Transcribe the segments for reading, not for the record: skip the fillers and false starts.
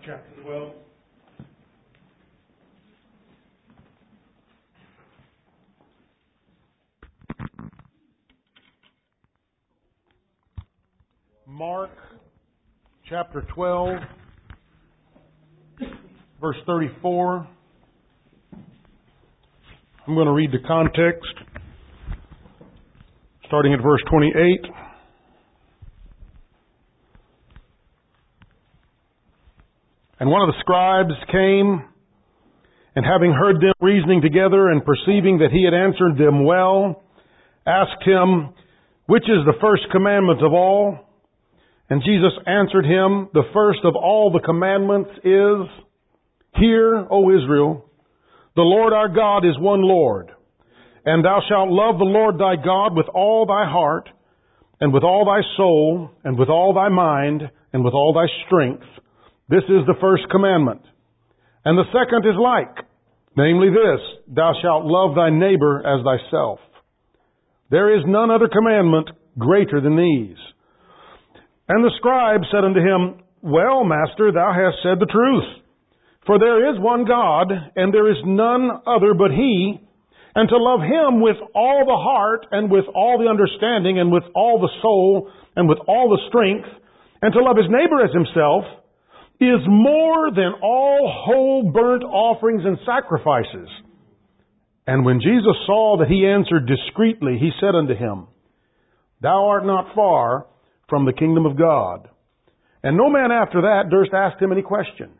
chapter 12. Mark chapter 12, verse 34. I'm going to read the context, starting at verse 28. And one of the scribes came, and having heard them reasoning together, and perceiving that he had answered them well, asked him, "Which is the first commandment of all?" And Jesus answered him, "The first of all the commandments is, Hear, O Israel, the Lord our God is one Lord, and thou shalt love the Lord thy God with all thy heart, and with all thy soul, and with all thy mind, and with all thy strength. This is the first commandment. And the second is like, namely this, thou shalt love thy neighbor as thyself. There is none other commandment greater than these." And the scribe said unto him, "Well, Master, thou hast said the truth. For there is one God, and there is none other but He, and to love Him with all the heart, and with all the understanding, and with all the soul, and with all the strength, and to love his neighbor as himself, is more than all whole burnt offerings and sacrifices." And when Jesus saw that he answered discreetly, he said unto him, "Thou art not far from the kingdom of God." And no man after that durst ask him any question.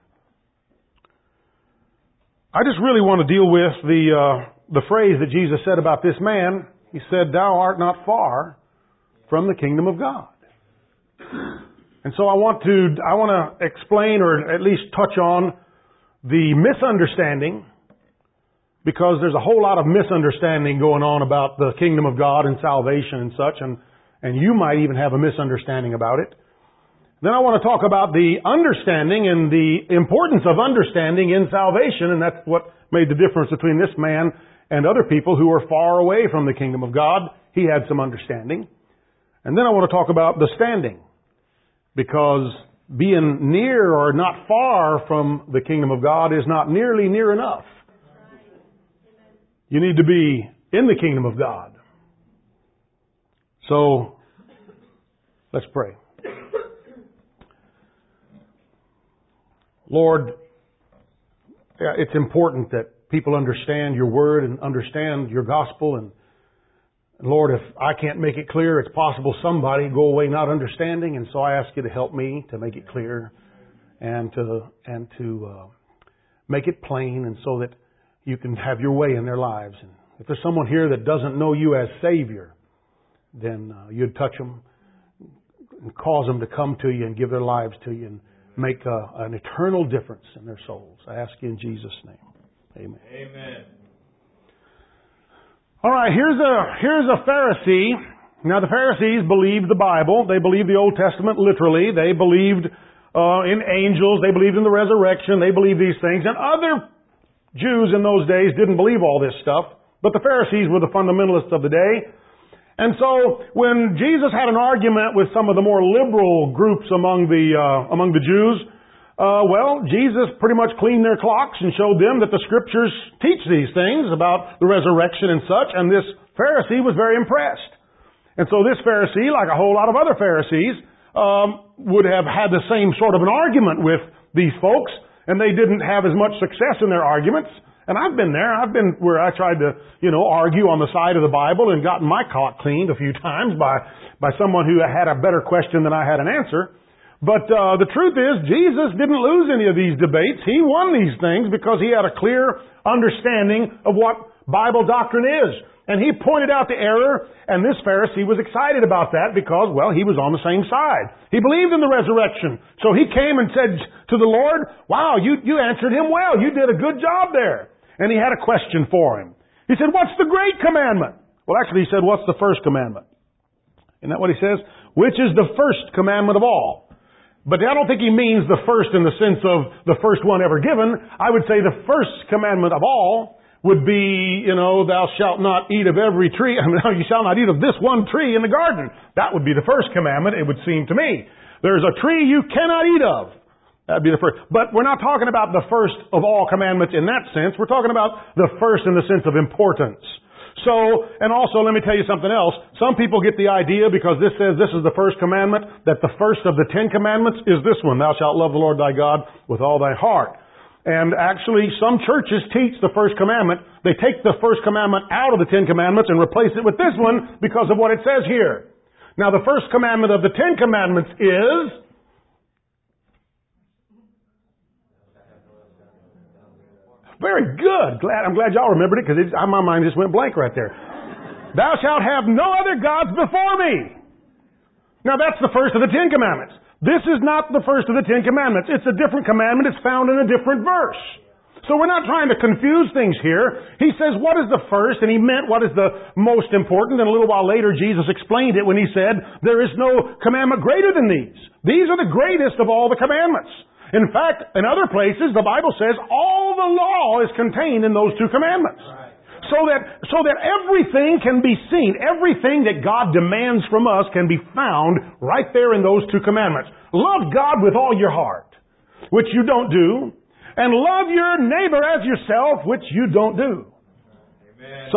I just really want to deal with the phrase that Jesus said about this man. He said, "Thou art not far from the kingdom of God." And so I want to explain, or at least touch on, the misunderstanding, because there's a whole lot of misunderstanding going on about the kingdom of God and salvation and such, and you might even have a misunderstanding about it. Then I want to talk about the understanding and the importance of understanding in salvation, and that's what made the difference between this man and other people who were far away from the kingdom of God. He had some understanding. And then I want to talk about the standing, because being near or not far from the kingdom of God is not nearly near enough. You need to be in the kingdom of God. So, let's pray. Lord, it's important that people understand your word and understand your gospel. And Lord, if I can't make it clear, it's possible somebody go away not understanding. And so I ask you to help me to make it clear and to make it plain, and so that you can have your way in their lives. And if there's someone here that doesn't know you as Savior, then you'd touch them and cause them to come to you and give their lives to you and make an eternal difference in their souls. I ask you in Jesus' name. Amen. Amen. All right, here's a Pharisee. Now, the Pharisees believed the Bible. They believed the Old Testament literally. They believed in angels. They believed in the resurrection. They believed these things. And other Jews in those days didn't believe all this stuff. But the Pharisees were the fundamentalists of the day. And so when Jesus had an argument with some of the more liberal groups among the Jews, Jesus pretty much cleaned their clocks and showed them that the Scriptures teach these things about the resurrection and such, and this Pharisee was very impressed. And so this Pharisee, like a whole lot of other Pharisees, would have had the same sort of an argument with these folks, and they didn't have as much success in their arguments. And I've been there. I've been where I tried to, argue on the side of the Bible and gotten my clock cleaned a few times by someone who had a better question than I had an answer. But the truth is, Jesus didn't lose any of these debates. He won these things because he had a clear understanding of what Bible doctrine is. And he pointed out the error, and this Pharisee was excited about that because, he was on the same side. He believed in the resurrection. So he came and said to the Lord, "Wow, you answered him well. You did a good job there." And he had a question for him. He said, "What's the great commandment?" Well, actually, he said, "What's the first commandment?" Isn't that what he says? Which is the first commandment of all. But I don't think he means the first in the sense of the first one ever given. I would say the first commandment of all would be, thou shalt not eat of every tree. You shall not eat of this one tree in the garden. That would be the first commandment, it would seem to me. There's a tree you cannot eat of. That'd be the first. But we're not talking about the first of all commandments in that sense. We're talking about the first in the sense of importance. So, and also let me tell you something else. Some people get the idea, because this says this is the first commandment, that the first of the 10 commandments is this one: thou shalt love the Lord thy God with all thy heart. And actually, some churches teach the first commandment. They take the first commandment out of the 10 commandments and replace it with this one because of what it says here. Now, the first commandment of the 10 commandments is, very good. I'm glad y'all remembered it, because my mind just went blank right there. Thou shalt have no other gods before me. Now, that's the first of the 10 commandments. This is not the first of the 10 commandments. It's a different commandment. It's found in a different verse. So we're not trying to confuse things here. He says, what is the first? And he meant what is the most important. And a little while later, Jesus explained it when he said, there is no commandment greater than these. These are the greatest of all the commandments. In fact, in other places, the Bible says all the law is contained in those 2 commandments. Right. So that everything can be seen. Everything that God demands from us can be found right there in those 2 commandments. Love God with all your heart, which you don't do. And love your neighbor as yourself, which you don't do. Amen.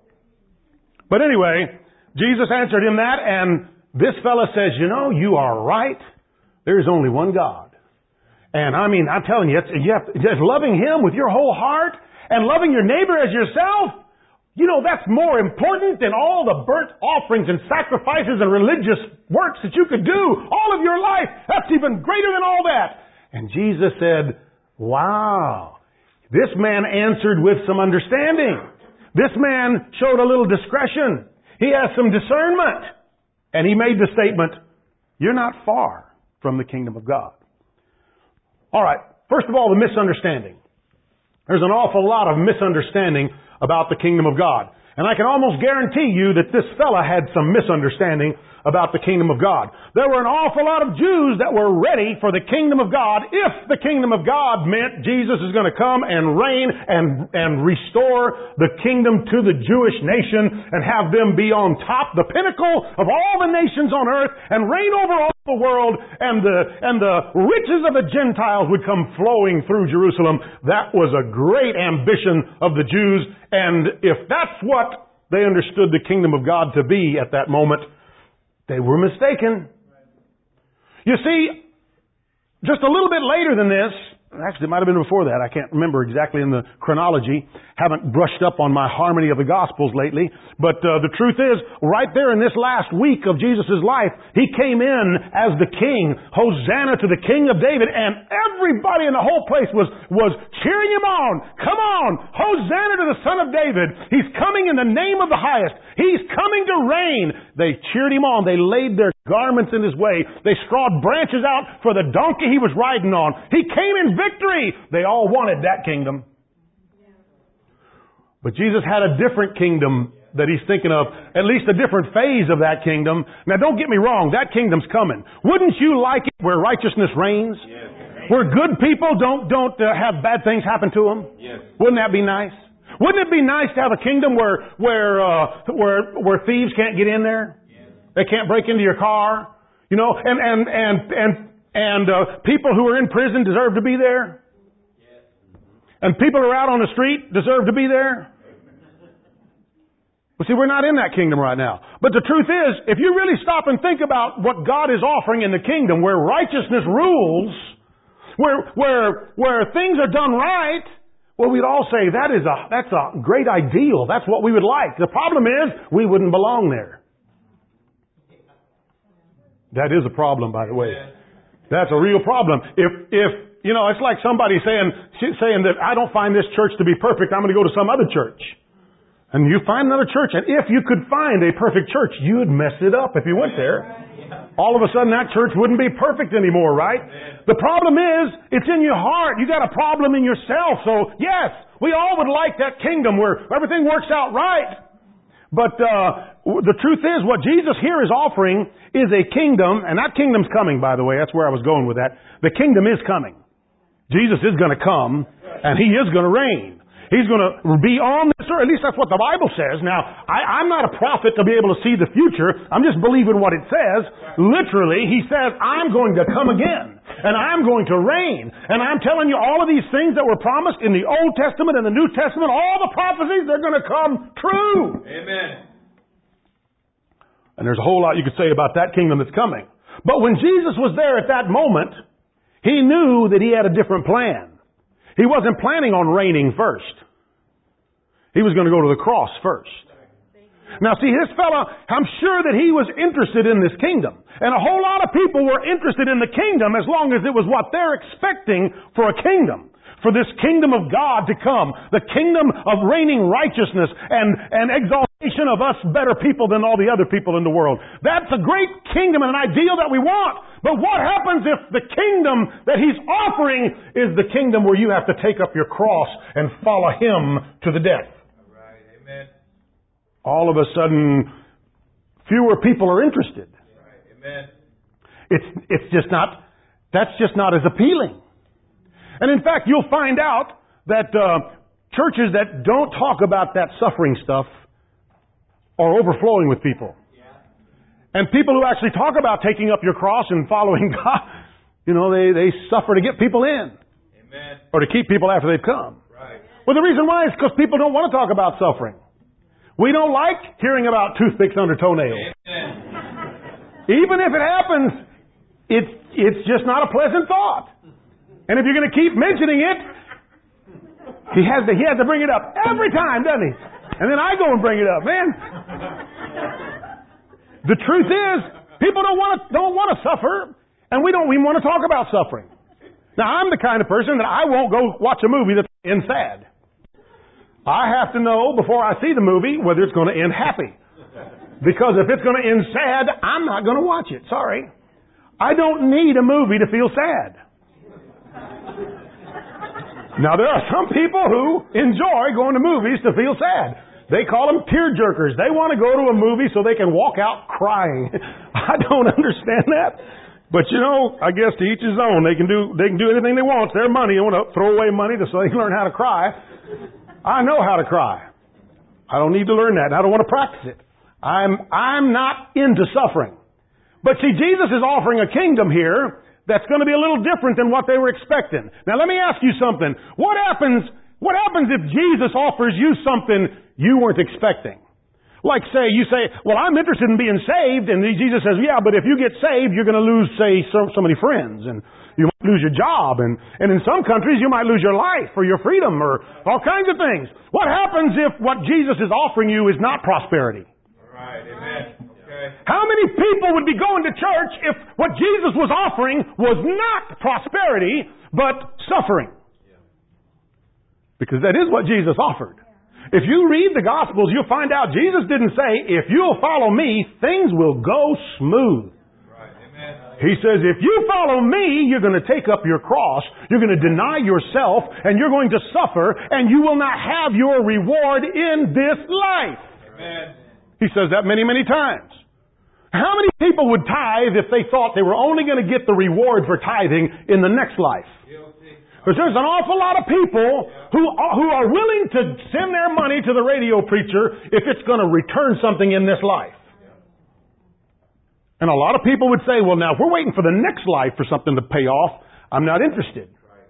But anyway, Jesus answered him that, and this fella says, you are right. There is only one God. And I'm telling you, just loving Him with your whole heart and loving your neighbor as yourself, that's more important than all the burnt offerings and sacrifices and religious works that you could do all of your life. That's even greater than all that. And Jesus said, wow, this man answered with some understanding. This man showed a little discretion. He has some discernment. And he made the statement, you're not far from the kingdom of God. All right. First of all, the misunderstanding. There's an awful lot of misunderstanding about the kingdom of God. And I can almost guarantee you that this fella had some misunderstanding about the kingdom of God. There were an awful lot of Jews that were ready for the kingdom of God if the kingdom of God meant Jesus is going to come and reign and restore the kingdom to the Jewish nation and have them be on top, the pinnacle of all the nations on earth, and reign over all the world, and the riches of the Gentiles would come flowing through Jerusalem. That was a great ambition of the Jews, and if that's what they understood the kingdom of God to be at that moment, they were mistaken. You see, just a little bit later than this, actually it might have been before that, I can't remember exactly in the chronology, haven't brushed up on my harmony of the Gospels lately, but the truth is, right there in this last week of Jesus' life, He came in as the King, Hosanna to the King of David, and everybody in the whole place was cheering Him on. Come on, Hosanna to the Son of David. He's coming in the name of the highest. He's coming to reign. They cheered Him on. They laid their garments in His way. They strawed branches out for the donkey He was riding on. He came in victory. They all wanted that kingdom. But Jesus had a different kingdom that He's thinking of, at least a different phase of that kingdom. Now don't get me wrong, that kingdom's coming. Wouldn't you like it where righteousness reigns? Yes. Where good people don't have bad things happen to them? Yes. Wouldn't that be nice? Wouldn't it be nice to have a kingdom where thieves can't get in there? Yes. They can't break into your car, and people who are in prison deserve to be there. Yes. And people who are out on the street deserve to be there. Well, see, we're not in that kingdom right now. But the truth is, if you really stop and think about what God is offering in the kingdom, where righteousness rules, where things are done right, well, we'd all say that's a great ideal. That's what we would like. The problem is, we wouldn't belong there. That is a problem, by the way. That's a real problem. If it's like somebody saying that I don't find this church to be perfect, I'm going to go to some other church. And you find another church, and if you could find a perfect church, you'd mess it up if you went there. All of a sudden, that church wouldn't be perfect anymore, right? The problem is, it's in your heart. You got a problem in yourself. So, yes, we all would like that kingdom where everything works out right. But the truth is, what Jesus here is offering is a kingdom, and that kingdom's coming, by the way. That's where I was going with that. The kingdom is coming. Jesus is going to come, and He is going to reign. He's going to be on this earth. At least that's what the Bible says. Now, I'm not a prophet to be able to see the future. I'm just believing what it says. Literally, He says, I'm going to come again. And I'm going to reign. And I'm telling you, all of these things that were promised in the Old Testament and the New Testament, all the prophecies, they're going to come true. Amen. And there's a whole lot you could say about that kingdom that's coming. But when Jesus was there at that moment, He knew that He had a different plan. He wasn't planning on reigning first. He was going to go to the cross first. Now see, this fella, I'm sure that he was interested in this kingdom. And a whole lot of people were interested in the kingdom as long as it was what they're expecting for a kingdom. For this kingdom of God to come. The kingdom of reigning righteousness and exaltation of us better people than all the other people in the world. That's a great kingdom and an ideal that we want. But what happens if the kingdom that He's offering is the kingdom where you have to take up your cross and follow Him to the death? All right. Amen. All of a sudden, fewer people are interested. Right. Amen. It's just not, that's just not as appealing. And in fact, you'll find out that churches that don't talk about that suffering stuff are overflowing with people. Yeah. And people who actually talk about taking up your cross and following God, they suffer to get people in. Amen. Or to keep people after they've come. Right. Well, the reason why is because people don't want to talk about suffering. We don't like hearing about toothpicks under toenails. Amen. Even if it happens, it's just not a pleasant thought. And if you're going to keep mentioning it, he has to bring it up every time, doesn't he? And then I go and bring it up, man. The truth is, people don't want to suffer, and we want to talk about suffering. Now, I'm the kind of person that I won't go watch a movie that ends sad. I have to know before I see the movie whether it's going to end happy. Because if it's going to end sad, I'm not going to watch it. Sorry. I don't need a movie to feel sad. Now, there are some people who enjoy going to movies to feel sad. They call them tear-jerkers. They want to go to a movie so they can walk out crying. I don't understand that. But, I guess to each his own. They can do anything they want. It's their money. They want to throw away money so they can learn how to cry. I know how to cry. I don't need to learn that. I don't want to practice it. I'm not into suffering. But see, Jesus is offering a kingdom here that's going to be a little different than what they were expecting. Now let me ask you something. What happens if Jesus offers you something you weren't expecting? Like you say, well, I'm interested in being saved, and Jesus says, yeah, but if you get saved, you're going to lose, say, so many friends, and you might lose your job, and in some countries you might lose your life or your freedom or all kinds of things. What happens if what Jesus is offering you is not prosperity? All right, amen. How many people would be going to church if what Jesus was offering was not prosperity, but suffering? Because that is what Jesus offered. If you read the Gospels, you'll find out Jesus didn't say, if you'll follow me, things will go smooth. Right. Amen. He says, if you follow me, you're going to take up your cross, you're going to deny yourself, and you're going to suffer, and you will not have your reward in this life. Amen. He says that many, many times. How many people would tithe if they thought they were only going to get the reward for tithing in the next life? Because there's an awful lot of people who are willing to send their money to the radio preacher if it's going to return something in this life. And a lot of people would say, well, now, if we're waiting for the next life for something to pay off, I'm not interested.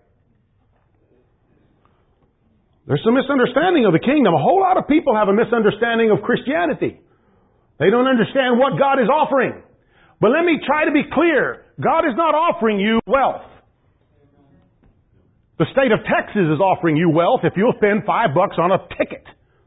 There's some misunderstanding of the kingdom. A whole lot of people have a misunderstanding of Christianity. They don't understand what God is offering. But let me try to be clear. God is not offering you wealth. The state of Texas is offering you wealth if you'll spend $5 on a ticket.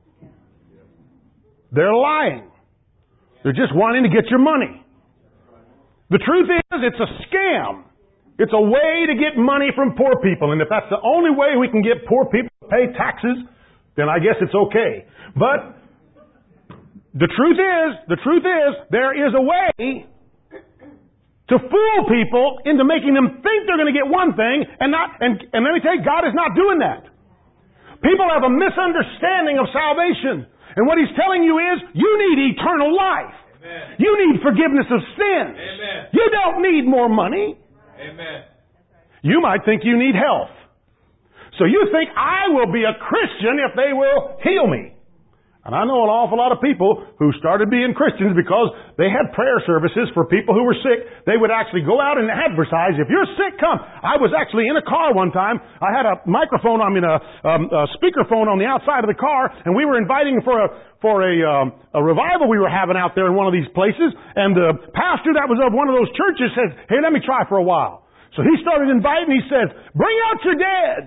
They're lying. They're just wanting to get your money. The truth is, it's a scam. It's a way to get money from poor people. And if that's the only way we can get poor people to pay taxes, then I guess it's okay. But the truth is, there is a way to fool people into making them think they're going to get one thing and let me tell you, God is not doing that. People have a misunderstanding of salvation. And what He's telling you is, you need eternal life. Amen. You need forgiveness of sins. Amen. You don't need more money. Amen. You might think you need health. So you think I will be a Christian if they will heal me. And I know an awful lot of people who started being Christians because they had prayer services for people who were sick. They would actually go out and advertise, if you're sick, come. I was actually in a car one time. I had a microphone, a speakerphone on the outside of the car, and we were inviting for a revival we were having out there in one of these places. And the pastor that was of one of those churches said, hey, let me try for a while. So he started inviting, he said, bring out your dead.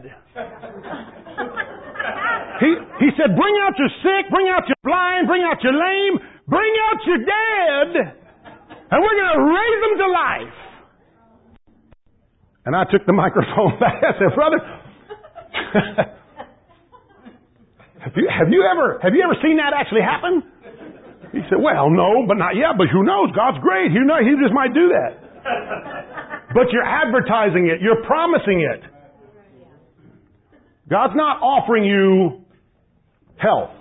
He said, bring out your sick, bring out your blind, bring out your lame, bring out your dead, and we're going to raise them to life. And I took the microphone back. I said, brother, have you ever seen that actually happen? He said, well, no, but not yet, but who knows? God's great. He just might do that. But you're advertising it. You're promising it. God's not offering you health.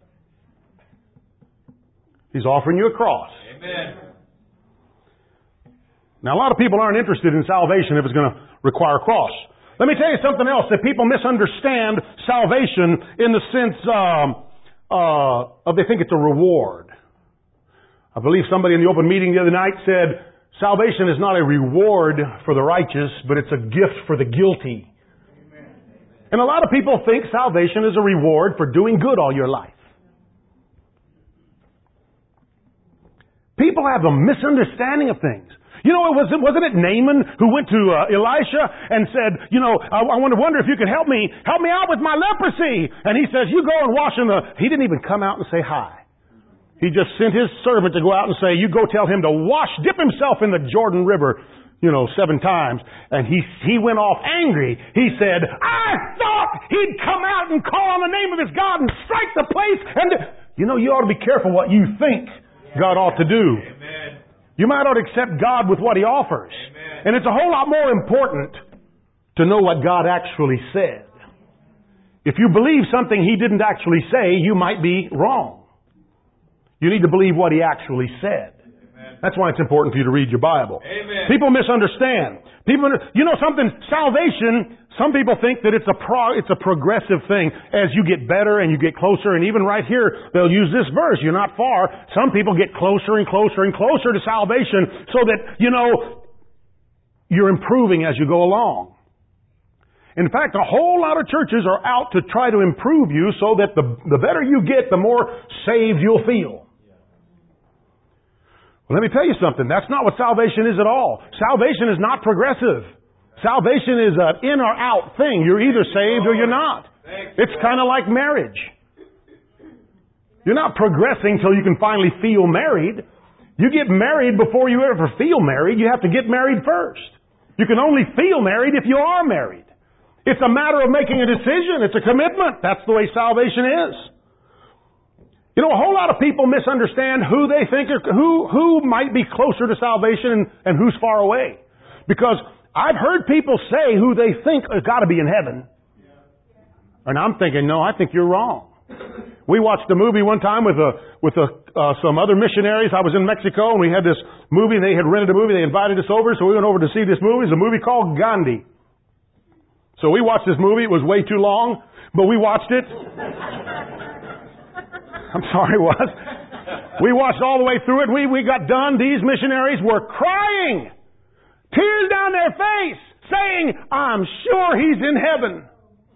He's offering you a cross. Amen. Now, a lot of people aren't interested in salvation if it's going to require a cross. Let me tell you something else, that people misunderstand salvation in the sense of they think it's a reward. I believe somebody in the open meeting the other night said, salvation is not a reward for the righteous, but it's a gift for the guilty. And a lot of people think salvation is a reward for doing good all your life. People have a misunderstanding of things. You know, wasn't it Naaman who went to Elisha and said, you know, I wonder if you could help me out with my leprosy. And he says, you go and wash in the... He didn't even come out and say hi. He just sent his servant to go out and say, you go tell him to dip himself in the Jordan River, 7 times. And he went off angry. He said, I thought he'd come out and call on the name of his God and strike the place. And, you ought to be careful what you think God ought to do. Amen. You might ought to accept God with what He offers. Amen. And it's a whole lot more important to know what God actually said. If you believe something He didn't actually say, you might be wrong. You need to believe what He actually said. Amen. That's why it's important for you to read your Bible. Amen. People misunderstand. Salvation, some people think that it's a progressive thing. As you get better and you get closer, and even right here, they'll use this verse, you're not far. Some people get closer and closer and closer to salvation so that, you're improving as you go along. In fact, a whole lot of churches are out to try to improve you so that the better you get, the more saved you'll feel. Well, let me tell you something. That's not what salvation is at all. Salvation is not progressive. Salvation is an in or out thing. You're either saved or you're not. It's kind of like marriage. You're not progressing till you can finally feel married. You get married before you ever feel married. You have to get married first. You can only feel married if you are married. It's a matter of making a decision. It's a commitment. That's the way salvation is. A whole lot of people misunderstand who they think who might be closer to salvation and who's far away. Because I've heard people say who they think has got to be in heaven. And I'm thinking, no, I think you're wrong. We watched a movie one time with some other missionaries. I was in Mexico and we had this movie. They had rented a movie. They invited us over, so we went over to see this movie. It's a movie called Gandhi. So we watched this movie. It was way too long, but we watched it. I'm sorry, it was. We watched all the way through it. We got done. These missionaries were crying, tears down their face, saying, I'm sure he's in heaven.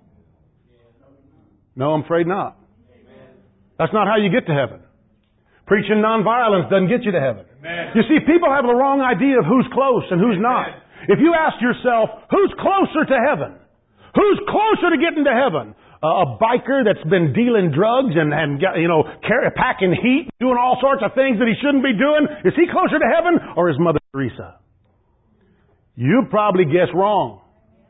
No, I'm afraid not. That's not how you get to heaven. Preaching nonviolence doesn't get you to heaven. Amen. You see, people have the wrong idea of who's close and who's not. If you ask yourself, who's closer to heaven? Who's closer to getting to heaven? A biker that's been dealing drugs and packing heat, doing all sorts of things that he shouldn't be doing. Is he closer to heaven, or is Mother Teresa? You probably guess wrong.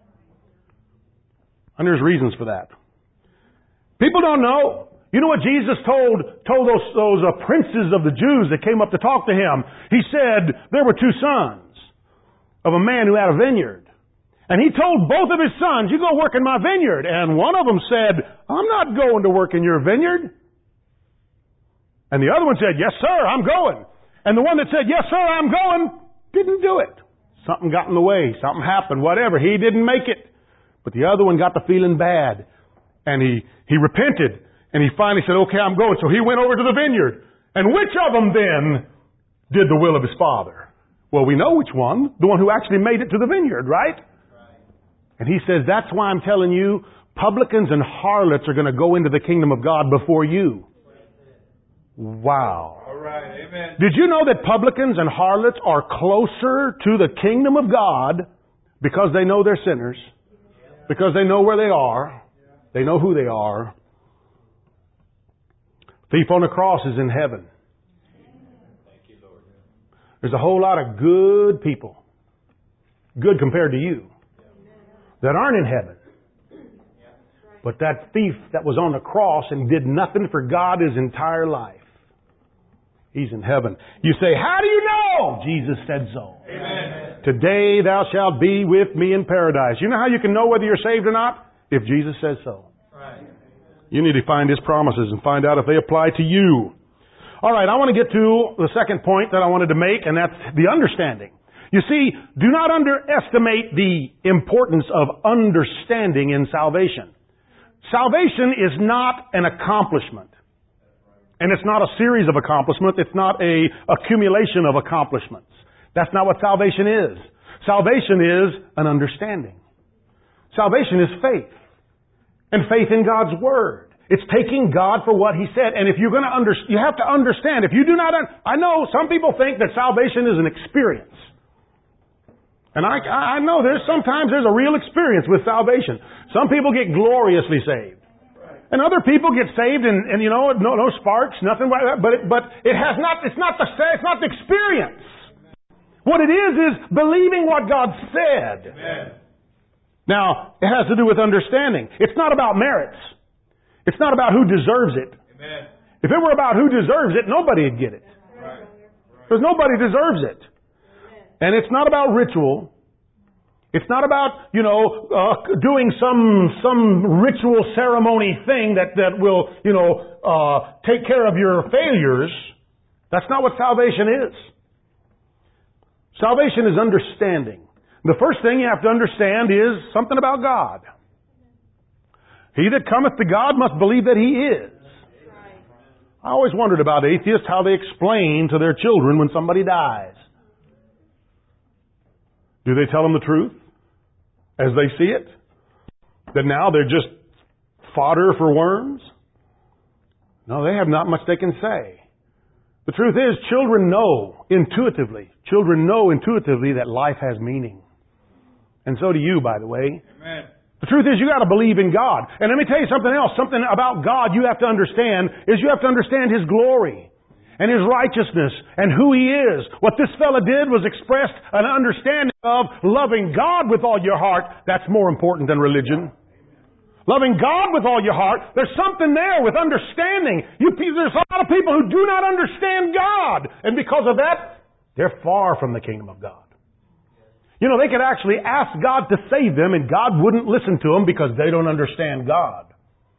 And there's reasons for that. People don't know. You know what Jesus told those princes of the Jews that came up to talk to Him? He said there were 2 sons of a man who had a vineyard. And He told both of His sons, you go work in my vineyard. And one of them said, I'm not going to work in your vineyard. And the other one said, yes, sir, I'm going. And the one that said, yes, sir, I'm going, didn't do it. Something got in the way. Something happened. Whatever. He didn't make it. But the other one got the feeling bad. And he repented. And he finally said, okay, I'm going. So he went over to the vineyard. And which of them then did the will of his father? Well, we know which one. The one who actually made it to the vineyard, right? And he says, that's why I'm telling you, publicans and harlots are going to go into the kingdom of God before you. Wow. All right. Amen. Did you know that publicans and harlots are closer to the kingdom of God because they know they're sinners, because they know where they are, they know who they are? Thief on the cross is in heaven. There's a whole lot of good people, good compared to you, that aren't in heaven. But that thief that was on the cross and did nothing for God his entire life, he's in heaven. You say, how do you know? Jesus said so. Amen. Today thou shalt be with me in paradise. You know how you can know whether you're saved or not? If Jesus says so. Right. You need to find His promises and find out if they apply to you. All right, I want to get to the second point that I wanted to make, and that's the understanding. You see, do not underestimate the importance of understanding in salvation. Salvation is not an accomplishment. And it's not a series of accomplishments. It's not a accumulation of accomplishments. That's not what salvation is. Salvation is an understanding. Salvation is faith. And faith in God's Word. It's taking God for what He said. And if you're going to you have to understand. If you do not, I know some people think that salvation is an experience. And I know sometimes there's a real experience with salvation. Some people get gloriously saved. And other people get saved and you know, no sparks, nothing like that. But it's not the experience. What it is believing what God said. Amen. Now, it has to do with understanding. It's not about merits. It's not about who deserves it. Amen. If it were about who deserves it, nobody would get it. Right. Because nobody deserves it. And it's not about ritual. It's not about, doing some ritual ceremony thing that will, take care of your failures. That's not what salvation is. Salvation is understanding. The first thing you have to understand is something about God. He that cometh to God must believe that He is. I always wondered about atheists, how they explain to their children when somebody dies. Do they tell them the truth as they see it? That now they're just fodder for worms? No, they have not much they can say. The truth is, children know intuitively that life has meaning. And so do you, by the way. Amen. The truth is, you got to believe in God. And let me tell you something else. Something about God you have to understand is you have to understand His glory and His righteousness and who He is. What this fella did was express an understanding of loving God with all your heart. That's more important than religion. Loving God with all your heart. There's something there with understanding. There's a lot of people who do not understand God. And because of that, they're far from the kingdom of God. They could actually ask God to save them and God wouldn't listen to them because they don't understand God.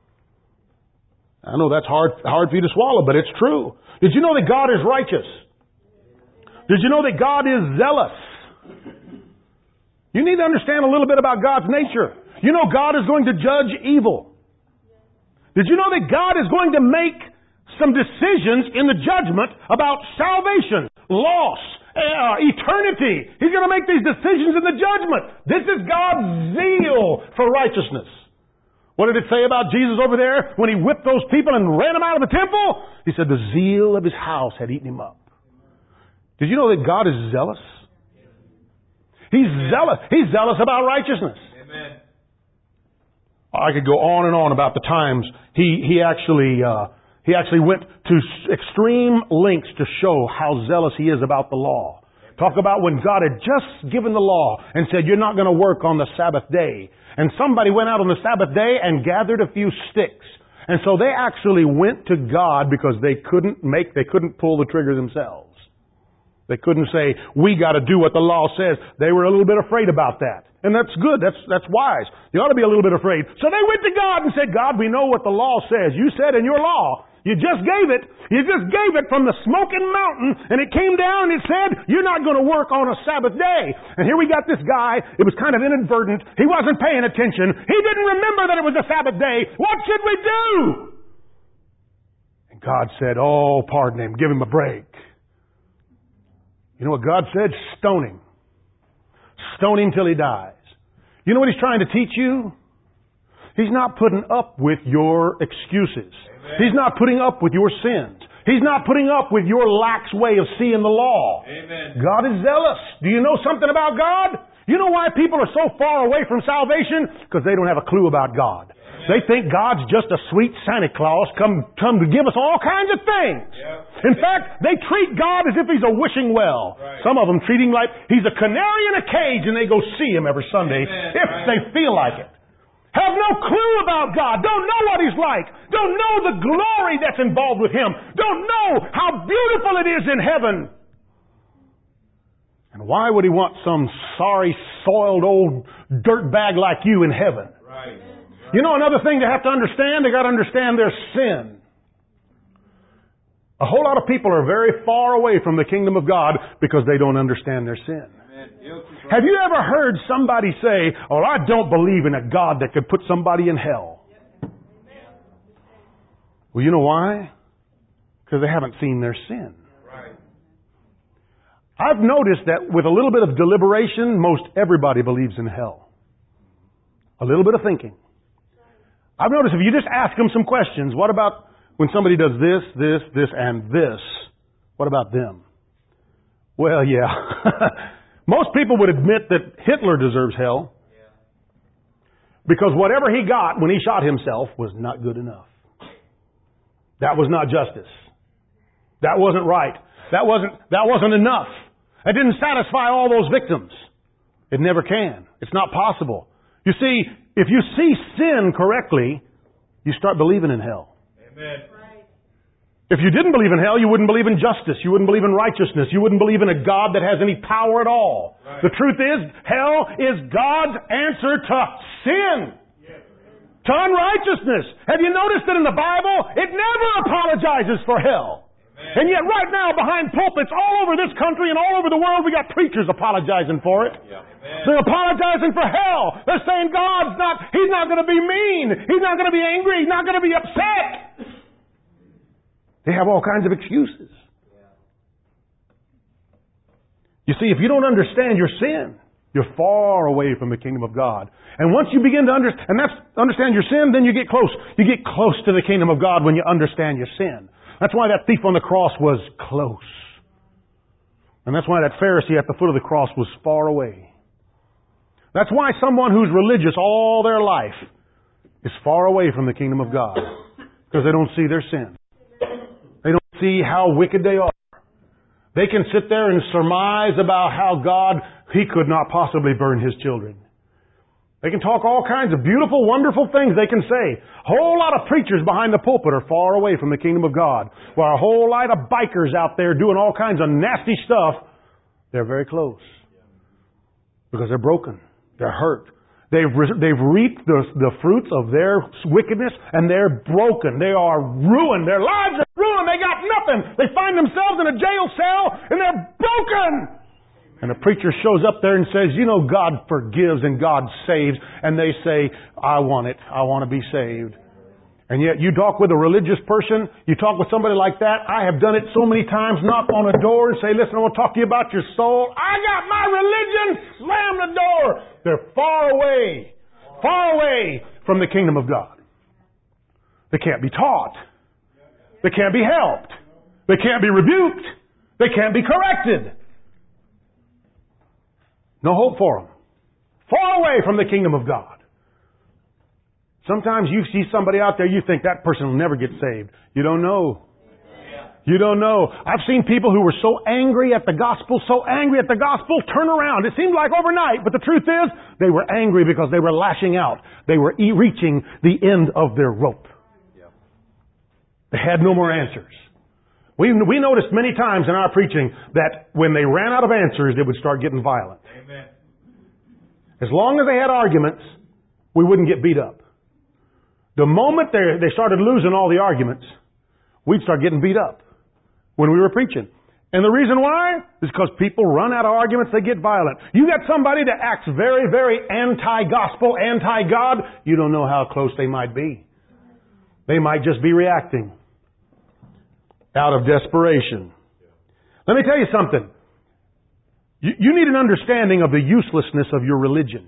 I know that's hard for you to swallow, but it's true. Did you know that God is righteous? Did you know that God is zealous? You need to understand a little bit about God's nature. You know God is going to judge evil. Did you know that God is going to make some decisions in the judgment about salvation, loss, eternity? He's going to make these decisions in the judgment. This is God's zeal for righteousness. What did it say about Jesus over there when He whipped those people and ran them out of the temple? He said the zeal of His house had eaten Him up. Did you know that God is zealous? He's zealous. He's zealous about righteousness. Amen. I could go on and on about the times he actually went to extreme lengths to show how zealous He is about the law. Talk about when God had just given the law and said, you're not going to work on the Sabbath day. And somebody went out on the Sabbath day and gathered a few sticks. And so they actually went to God because they couldn't pull the trigger themselves. They couldn't say, we got to do what the law says. They were a little bit afraid about that. And that's good. That's wise. You ought to be a little bit afraid. So they went to God and said, God, we know what the law says. You said in your law You just gave it. You just gave it from the smoking mountain, and it came down and it said, you're not going to work on a Sabbath day. And here we got this guy. It was kind of inadvertent. He wasn't paying attention. He didn't remember that it was a Sabbath day. What should we do? And God said, oh, pardon him. Give him a break. You know what God said? Stone him. Stone him till he dies. You know what he's trying to teach you? He's not putting up with your excuses. Amen. He's not putting up with your sins. He's not putting up with your lax way of seeing the law. Amen. God is zealous. Do you know something about God? You know why people are so far away from salvation? Because they don't have a clue about God. They think God's just a sweet Santa Claus come to give us all kinds of things. Yeah. In fact, they treat God as if He's a wishing well. Right. Some of them treat Him like He's a canary in a cage and they go see Him every Sunday if they feel like it. Have no clue about God. Don't know what He's like. Don't know the glory that's involved with Him. Don't know how beautiful it is in heaven. And why would He want some sorry, soiled old dirtbag like you in heaven? Right. You know another thing they have to understand? They got to understand their sin. A whole lot of people are very far away from the kingdom of God because they don't understand their sin. Have you ever heard somebody say, oh, I don't believe in a God that could put somebody in hell? Well, you know why? Because they haven't seen their sin. Right. I've noticed that with a little bit of deliberation, most everybody believes in hell. A little bit of thinking. I've noticed if you just ask them some questions, what about when somebody does this, this, this, and this? What about them? Well, yeah. Most people would admit that Hitler deserves hell because whatever he got when he shot himself was not good enough. That was not justice. That wasn't right. That wasn't enough. That didn't satisfy all those victims. It never can. It's not possible. You see, if you see sin correctly, you start believing in hell. Amen. If you didn't believe in hell, you wouldn't believe in justice. You wouldn't believe in righteousness. You wouldn't believe in a God that has any power at all. Right. The truth is, hell is God's answer to sin. To unrighteousness. Have you noticed that in the Bible, it never apologizes for hell. And yet right now, behind pulpits all over this country and all over the world, we got preachers apologizing for it. Yeah. They're apologizing for hell. They're saying He's not going to be mean. He's not going to be angry. He's not going to be upset. They have all kinds of excuses. You see, if you don't understand your sin, you're far away from the kingdom of God. And once you begin to understand your sin, then you get close. You get close to the kingdom of God when you understand your sin. That's why that thief on the cross was close. And that's why that Pharisee at the foot of the cross was far away. That's why someone who's religious all their life is far away from the kingdom of God. Because they don't see their sin. They don't see how wicked they are. They can sit there and surmise about how God, He could not possibly burn His children. They can talk all kinds of beautiful, wonderful things they can say. A whole lot of preachers behind the pulpit are far away from the kingdom of God. While a whole lot of bikers out there doing all kinds of nasty stuff, they're very close. Because they're broken. They're hurt. They've reaped the fruits of their wickedness, and they're broken. They are ruined. Their lives are ruined. They got nothing. They find themselves in a jail cell, and they're broken. And the preacher shows up there and says, you know, God forgives and God saves. And they say, I want it. I want to be saved. And yet you talk with a religious person, you talk with somebody like that. I have done it so many times, knock on a door and say, listen, I want to talk to you about your soul. I got my religion, slam the door. They're far away from the kingdom of God. They can't be taught. They can't be helped. They can't be rebuked. They can't be corrected. No hope for them. Far away from the kingdom of God. Sometimes you see somebody out there, you think that person will never get saved. You don't know. You don't know. I've seen people who were so angry at the gospel, turn around. It seemed like overnight, but the truth is, they were angry because they were lashing out. They were reaching the end of their rope. They had no more answers. We noticed many times in our preaching that when they ran out of answers, they would start getting violent. Amen. As long as they had arguments, we wouldn't get beat up. The moment they started losing all the arguments, we'd start getting beat up when we were preaching. And the reason why is because people run out of arguments, they get violent. You got somebody that acts very, very anti-gospel, anti-God, you don't know how close they might be. They might just be reacting out of desperation. Let me tell you something. You need an understanding of the uselessness of your religion.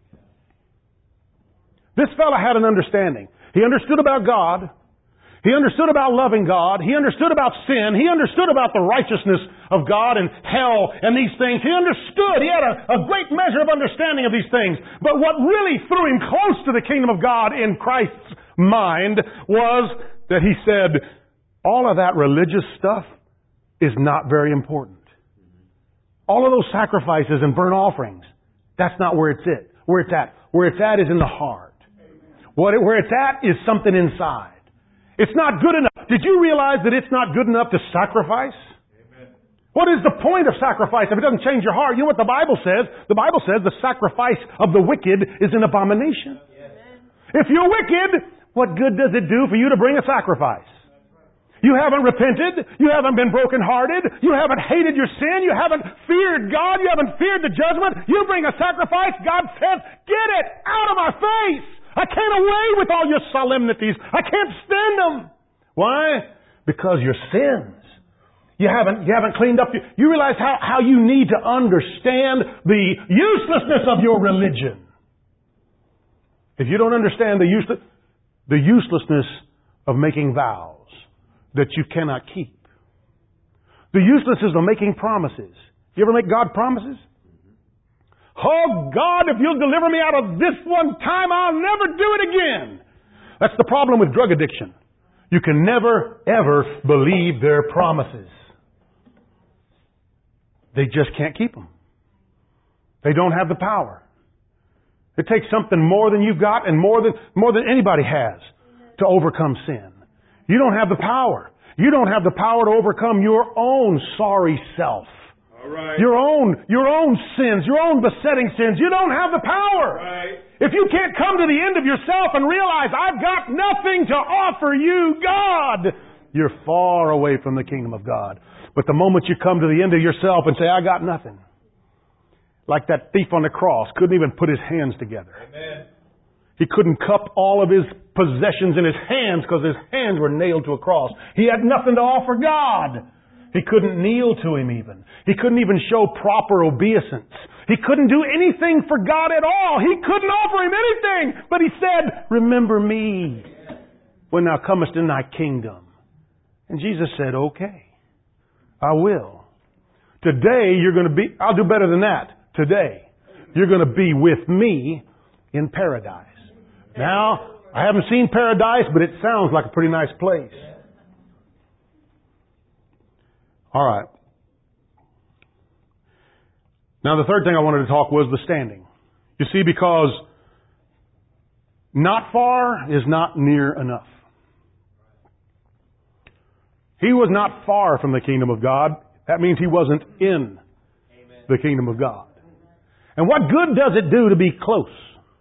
This fellow had an understanding. He understood about God. He understood about loving God. He understood about sin. He understood about the righteousness of God and hell and these things. He understood. He had a great measure of understanding of these things. But what really threw him close to the kingdom of God in Christ's mind was that he said, all of that religious stuff is not very important. All of those sacrifices and burnt offerings, that's not where it's at. Where it's at. Where it's at is in the heart. Where it's at is something inside. It's not good enough. Did you realize that it's not good enough to sacrifice? Amen. What is the point of sacrifice if it doesn't change your heart? You know what the Bible says? The Bible says the sacrifice of the wicked is an abomination. Yes. If you're wicked, what good does it do for you to bring a sacrifice? You haven't repented. You haven't been brokenhearted. You haven't hated your sin. You haven't feared God. You haven't feared the judgment. You bring a sacrifice. God says, get it out of my face. I can't away with all your solemnities. I can't stand them. Why? Because your sins. You haven't cleaned up. You realize how you need to understand the uselessness of your religion. If you don't understand the uselessness of making vows that you cannot keep. The uselessness of making promises. You ever make God promises? Oh God, if you'll deliver me out of this one time, I'll never do it again. That's the problem with drug addiction. You can never, ever believe their promises. They just can't keep them. They don't have the power. It takes something more than you've got and more than anybody has to overcome sin. You don't have the power. You don't have the power to overcome your own sorry self. All right. Your own sins, your own besetting sins. You don't have the power. Right. If you can't come to the end of yourself and realize, I've got nothing to offer you, God, you're far away from the kingdom of God. But the moment you come to the end of yourself and say, I got nothing. Like that thief on the cross, couldn't even put his hands together. Amen. He couldn't cup all of his possessions in his hands because his hands were nailed to a cross. He had nothing to offer God. He couldn't kneel to Him even. He couldn't even show proper obeisance. He couldn't do anything for God at all. He couldn't offer Him anything. But He said, remember me when thou comest in thy kingdom. And Jesus said, okay, I will. Today you're going to be, I'll do better than that. Today you're going to be with me in paradise. Now, I haven't seen paradise, but it sounds like a pretty nice place. All right. Now, the third thing I wanted to talk was the standing. You see, because not far is not near enough. He was not far from the kingdom of God. That means he wasn't in the kingdom of God. And what good does it do to be close?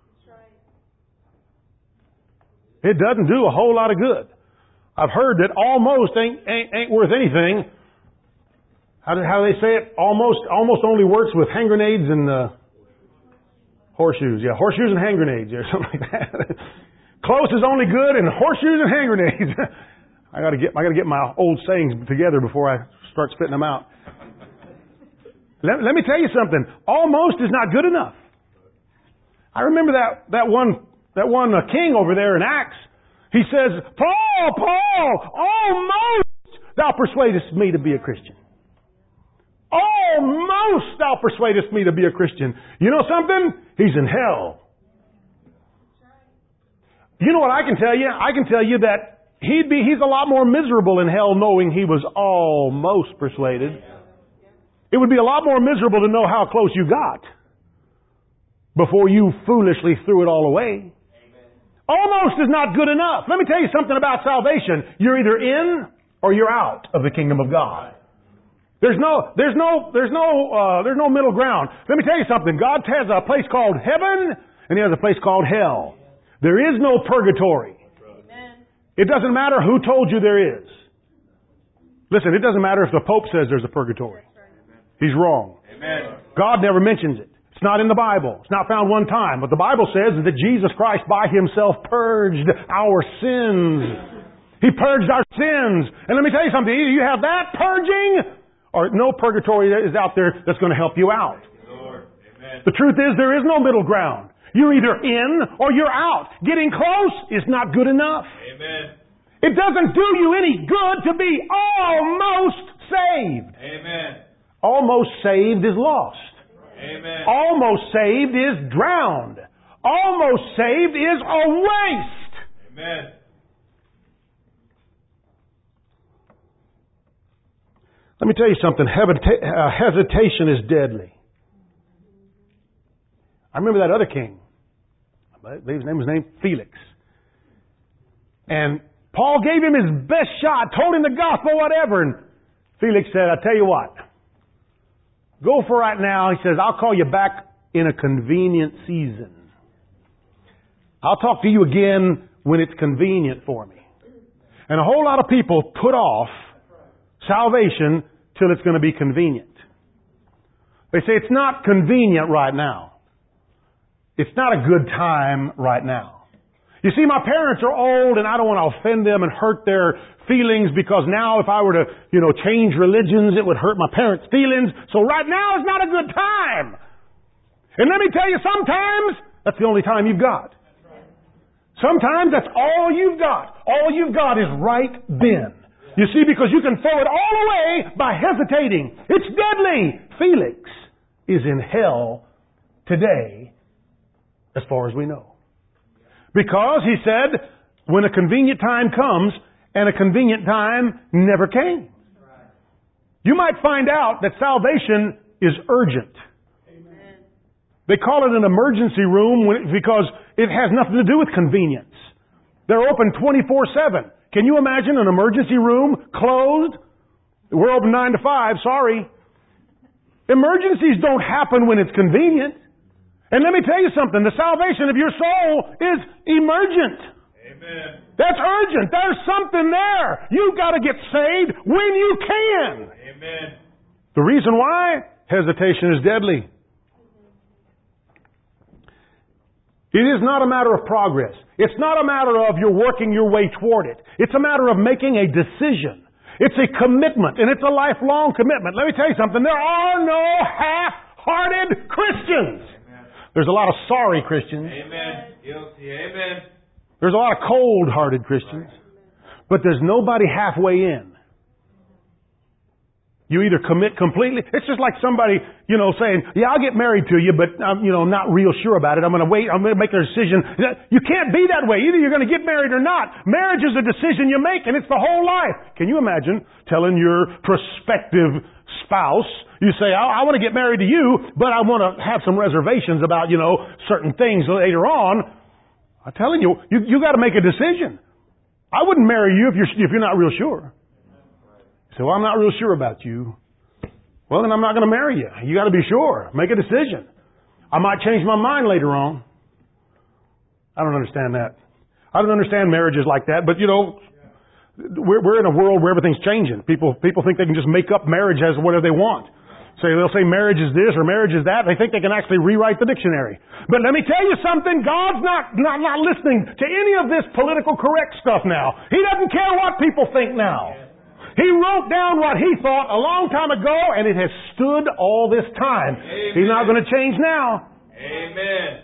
It doesn't do a whole lot of good. I've heard that almost ain't worth anything. How do they say it? Almost only works with hand grenades and horseshoes. Yeah, horseshoes and hand grenades or something like that. Close is only good in horseshoes and hand grenades. I got to get my old sayings together before I start spitting them out. Let me tell you something. Almost is not good enough. I remember that one king over there in Acts. He says, Paul, almost thou persuadest me to be a Christian. Almost thou persuadest me to be a Christian. You know something? He's in hell. You know what I can tell you? I can tell you that he's a lot more miserable in hell knowing he was almost persuaded. It would be a lot more miserable to know how close you got before you foolishly threw it all away. Almost is not good enough. Let me tell you something about salvation. You're either in or you're out of the kingdom of God. There's no middle ground. Let me tell you something. God has a place called heaven and He has a place called hell. There is no purgatory. It doesn't matter who told you there is. Listen, it doesn't matter if the Pope says there's a purgatory. He's wrong. Amen. God never mentions it. It's not in the Bible. It's not found one time. What the Bible says is that Jesus Christ by Himself purged our sins. He purged our sins. And let me tell you something. Either you have that purging or no purgatory is out there that's going to help you out. Lord. Amen. The truth is there is no middle ground. You're either in or you're out. Getting close is not good enough. Amen. It doesn't do you any good to be almost saved. Amen. Almost saved is lost. Amen. Almost saved is drowned. Almost saved is a waste. Amen. Let me tell you something. Hesitation is deadly. I remember that other king. I believe his name was named Felix. And Paul gave him his best shot, told him the gospel, whatever. And Felix said, I tell you what, go for right now. He says, I'll call you back in a convenient season. I'll talk to you again when it's convenient for me. And a whole lot of people put off salvation till it's going to be convenient. They say it's not convenient right now. It's not a good time right now. You see, my parents are old and I don't want to offend them and hurt their feelings because now if I were to, change religions, it would hurt my parents' feelings. So right now is not a good time. And let me tell you, sometimes that's the only time you've got. Sometimes that's all you've got. All you've got is right then. You see, because you can throw it all away by hesitating. It's deadly. Felix is in hell today, as far as we know. Because he said, when a convenient time comes, and a convenient time never came. You might find out that salvation is urgent. Amen. They call it an emergency room because it has nothing to do with convenience. They're open 24/7. Can you imagine an emergency room closed? We're open 9 to 5, sorry. Emergencies don't happen when it's convenient. And let me tell you something, the salvation of your soul is emergent. Amen. That's urgent. There's something there. You've got to get saved when you can. Amen. The reason why? Hesitation is deadly. It is not a matter of progress. It's not a matter of you're working your way toward it. It's a matter of making a decision. It's a commitment, and it's a lifelong commitment. Let me tell you something. There are no half-hearted Christians. Amen. There's a lot of sorry Christians. Amen. Guilty. Amen. There's a lot of cold-hearted Christians. But there's nobody halfway in. You either commit completely. It's just like somebody, saying, yeah, I'll get married to you, but I'm not real sure about it. I'm going to wait. I'm going to make a decision. You can't be that way. Either you're going to get married or not. Marriage is a decision you make, and it's the whole life. Can you imagine telling your prospective spouse, you say, I want to get married to you, but I want to have some reservations about, certain things later on. I'm telling you, you got to make a decision. I wouldn't marry you if you're not real sure. So I'm not real sure about you. Well, then I'm not going to marry you. You got to be sure. Make a decision. I might change my mind later on. I don't understand that. I don't understand marriages like that. But we're in a world where everything's changing. People think they can just make up marriage as whatever they want. So they'll say marriage is this or marriage is that. They think they can actually rewrite the dictionary. But let me tell you something. God's not listening to any of this political correct stuff now. He doesn't care what people think now. He wrote down what he thought a long time ago, and it has stood all this time. Amen. He's not going to change now. Amen.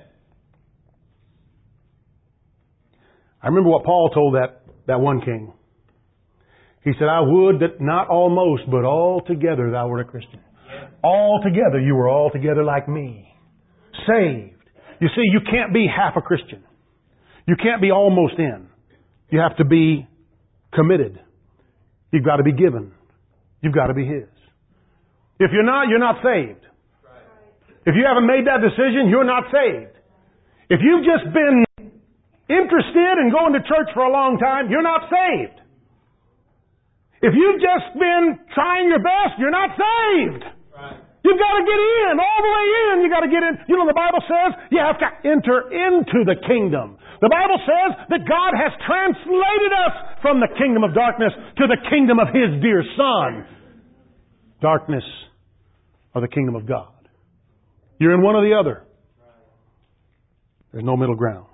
I remember what Paul told that one king. He said, I would that not almost, but altogether thou wert a Christian. Yes. Altogether, you were altogether like me. Saved. You see, you can't be half a Christian. You can't be almost in. You have to be committed. You've got to be given. You've got to be His. If you're not saved. If you haven't made that decision, you're not saved. If you've just been interested in going to church for a long time, you're not saved. If you've just been trying your best, you're not saved. You've got to get in, all the way in. You've got to get in. You know, the Bible says you have to enter into the kingdom. The Bible says that God has translated us from the kingdom of darkness to the kingdom of His dear Son. Darkness or the kingdom of God. You're in one or the other. There's no middle ground.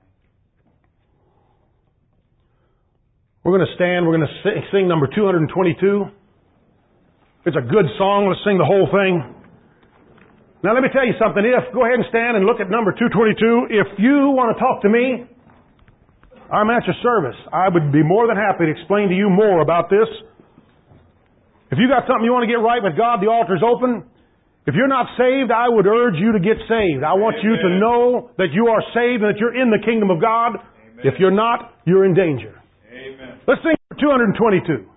We're going to stand. We're going to sing number 222. It's a good song. Let's sing the whole thing. Now let me tell you something. Go ahead and stand and look at number 222. If you want to talk to me, I'm at your service. I would be more than happy to explain to you more about this. If you got something you want to get right with God, the altar's open. If you're not saved, I would urge you to get saved. I want you to know that you are saved and that you're in the kingdom of God. Amen. If you're not, you're in danger. Amen. Let's sing 222.